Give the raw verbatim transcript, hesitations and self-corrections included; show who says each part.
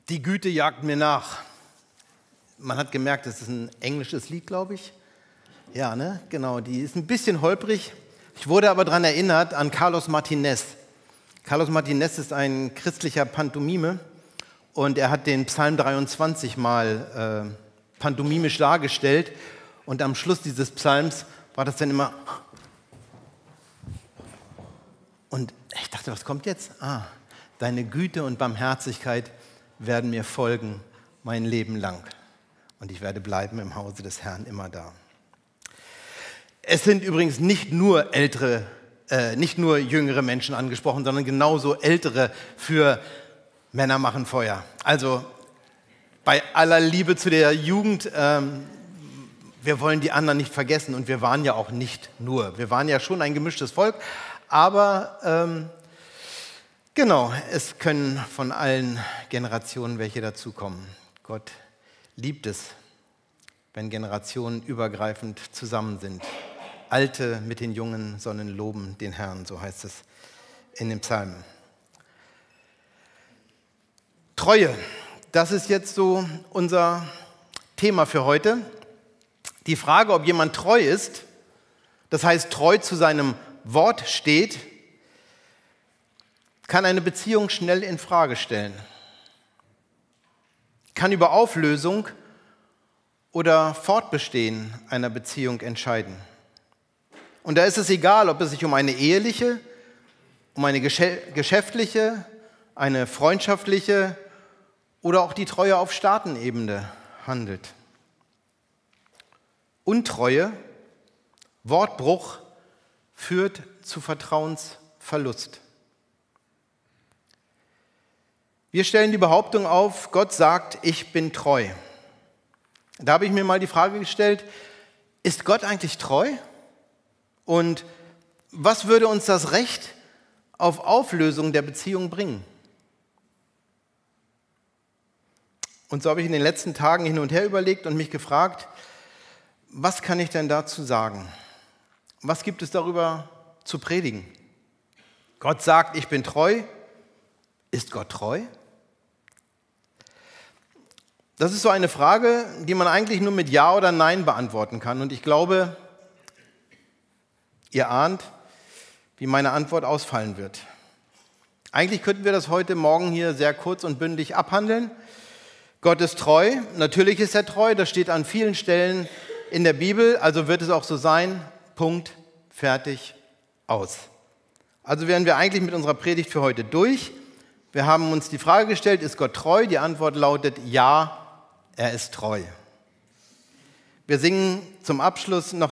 Speaker 1: Die Güte jagt mir nach. Man hat gemerkt, das ist ein englisches Lied, glaube ich. Ja, ne? Genau, die ist ein bisschen holprig. Ich wurde aber daran erinnert an Carlos Martinez. Carlos Martinez ist ein christlicher Pantomime und er hat den Psalm dreiundzwanzig mal äh, pantomimisch dargestellt. Und am Schluss dieses Psalms war das dann immer... Und ich dachte, was kommt jetzt? Ah, deine Güte und Barmherzigkeit werden mir folgen mein Leben lang. Und ich werde bleiben im Hause des Herrn immer da. Es sind übrigens nicht nur ältere, äh, nicht nur jüngere Menschen angesprochen, sondern genauso ältere für Männer machen Feuer. Also bei aller Liebe zu der Jugend, ähm, wir wollen die anderen nicht vergessen und wir waren ja auch nicht nur. Wir waren ja schon ein gemischtes Volk, aber ähm, genau, es können von allen Generationen welche dazukommen. Gott liebt es, wenn Generationen übergreifend zusammen sind. Alte mit den Jungen sollen loben den Herrn, so heißt es in den Psalmen. Treue, das ist jetzt so unser Thema für heute. Die Frage, ob jemand treu ist, das heißt treu zu seinem Wort steht, kann eine Beziehung schnell in Frage stellen, kann über Auflösung oder Fortbestehen einer Beziehung entscheiden. Und da ist es egal, ob es sich um eine eheliche, um eine geschäftliche, eine freundschaftliche oder auch die Treue auf Staatenebene handelt. Untreue, Wortbruch führt zu Vertrauensverlust. Wir stellen die Behauptung auf, Gott sagt, ich bin treu. Da habe ich mir mal die Frage gestellt, ist Gott eigentlich treu? Und was würde uns das Recht auf Auflösung der Beziehung bringen? Und so habe ich in den letzten Tagen hin und her überlegt und mich gefragt, was kann ich denn dazu sagen? Was gibt es darüber zu predigen? Gott sagt, ich bin treu. Ist Gott treu? Das ist so eine Frage, die man eigentlich nur mit Ja oder Nein beantworten kann. Und ich glaube, ihr ahnt, wie meine Antwort ausfallen wird. Eigentlich könnten wir das heute Morgen hier sehr kurz und bündig abhandeln. Gott ist treu, natürlich ist er treu, das steht an vielen Stellen in der Bibel, also wird es auch so sein, Punkt, fertig, aus. Also wären wir eigentlich mit unserer Predigt für heute durch. Wir haben uns die Frage gestellt, ist Gott treu? Die Antwort lautet ja, er ist treu. Wir singen zum Abschluss noch